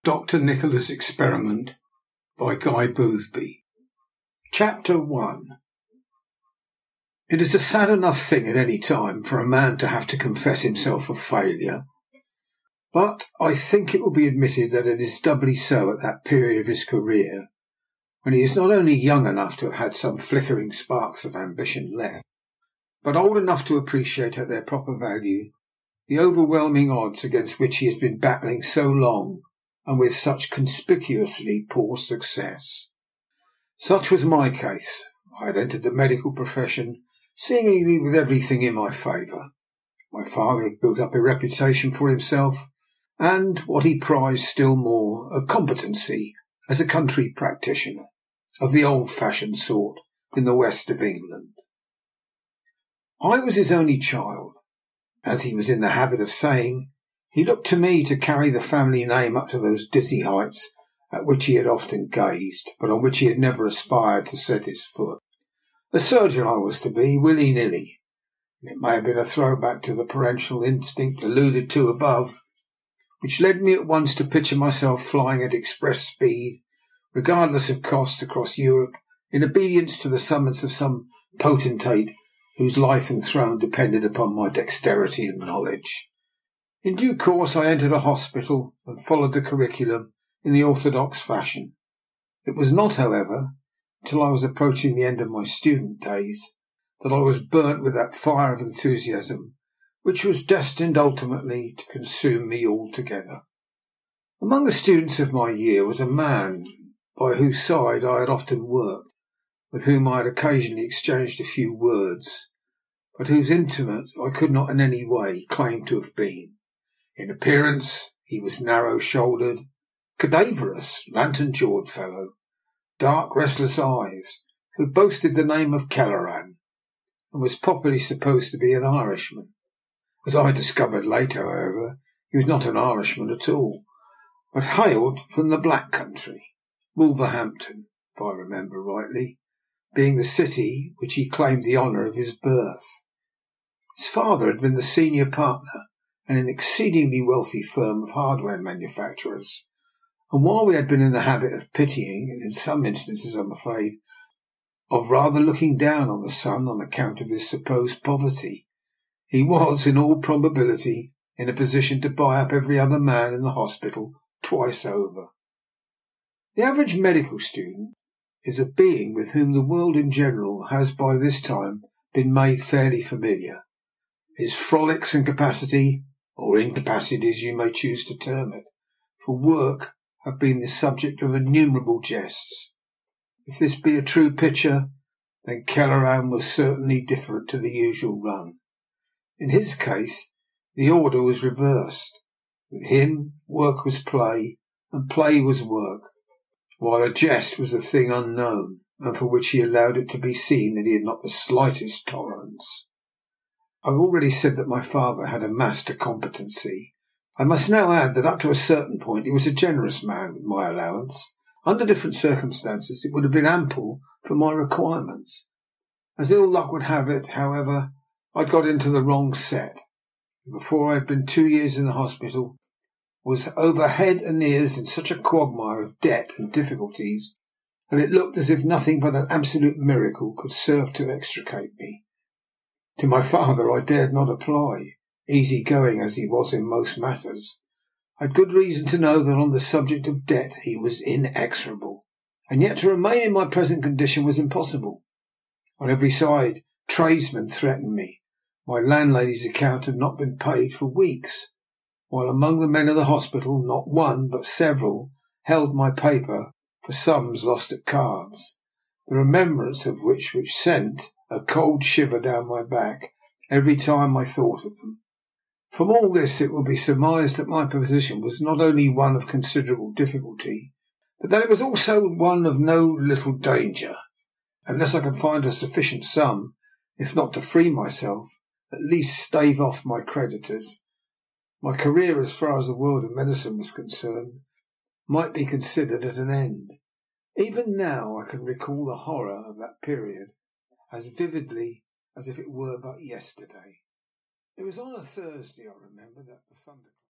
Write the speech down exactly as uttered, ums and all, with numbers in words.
Doctor Nicola's Experiment by Guy Boothby. Chapter one. It is a sad enough thing at any time for a man to have to confess himself a failure, but I think it will be admitted that it is doubly so at that period of his career when he is not only young enough to have had some flickering sparks of ambition left, but old enough to appreciate at their proper value the overwhelming odds against which he has been battling so long and with such conspicuously poor success. Such was my case. I had entered the medical profession seemingly with everything in my favour. My father had built up a reputation for himself, and, what he prized still more, a competency as a country practitioner of the old-fashioned sort in the west of England. I was his only child. As he was in the habit of saying, he looked to me to carry the family name up to those dizzy heights at which he had often gazed, but on which he had never aspired to set his foot. A surgeon I was to be, willy-nilly. It may have been a throwback to the parental instinct alluded to above, which led me at once to picture myself flying at express speed, regardless of cost, across Europe, in obedience to the summons of some potentate whose life and throne depended upon my dexterity and knowledge. In due course I entered a hospital and followed the curriculum in the orthodox fashion. It was not, however, until I was approaching the end of my student days that I was burnt with that fire of enthusiasm which was destined ultimately to consume me altogether. Among the students of my year was a man by whose side I had often worked, with whom I had occasionally exchanged a few words, but whose intimate I could not in any way claim to have been. In appearance he was narrow-shouldered, cadaverous, lantern-jawed fellow, dark, restless eyes, who boasted the name of Kelleran, and was popularly supposed to be an Irishman. As I discovered later, however, he was not an Irishman at all, but hailed from the Black Country, Wolverhampton, if I remember rightly, being the city which he claimed the honour of his birth. His father had been the senior partner in an exceedingly wealthy firm of hardware manufacturers, and while we had been in the habit of pitying, and in some instances, I am afraid, of rather looking down on the son on account of his supposed poverty, he was, in all probability, in a position to buy up every other man in the hospital twice over. The average medical student is a being with whom the world in general has by this time been made fairly familiar. His frolics and capacity, or incapacity as you may choose to term it, for work have been the subject of innumerable jests. If this be a true picture, then Kelleran was certainly different to the usual run. In his case, the order was reversed. With him, work was play, and play was work, while a jest was a thing unknown, and for which he allowed it to be seen that he had not the slightest tolerance. I have already said that my father had amassed a competency. I must now add that up to a certain point he was a generous man with my allowance. Under different circumstances it would have been ample for my requirements. As ill luck would have it, however, I had got into the wrong set, and before I had been two years in the hospital was over head and ears in such a quagmire of debt and difficulties that it looked as if nothing but an absolute miracle could serve to extricate me. To my father I dared not apply, easy-going as he was in most matters. I had good reason to know that on the subject of debt he was inexorable, and yet to remain in my present condition was impossible. On every side tradesmen threatened me. My landlady's account had not been paid for weeks, while among the men of the hospital not one but several held my paper for sums lost at cards, the remembrance of which which sent a cold shiver down my back every time I thought of them. From all this it will be surmised that my position was not only one of considerable difficulty, but that it was also one of no little danger, unless I could find a sufficient sum, if not to free myself, at least stave off my creditors. My career, as far as the world of medicine was concerned, might be considered at an end. Even now I can recall the horror of that period as vividly as if it were but yesterday. It was on a Thursday, I remember, that the thunder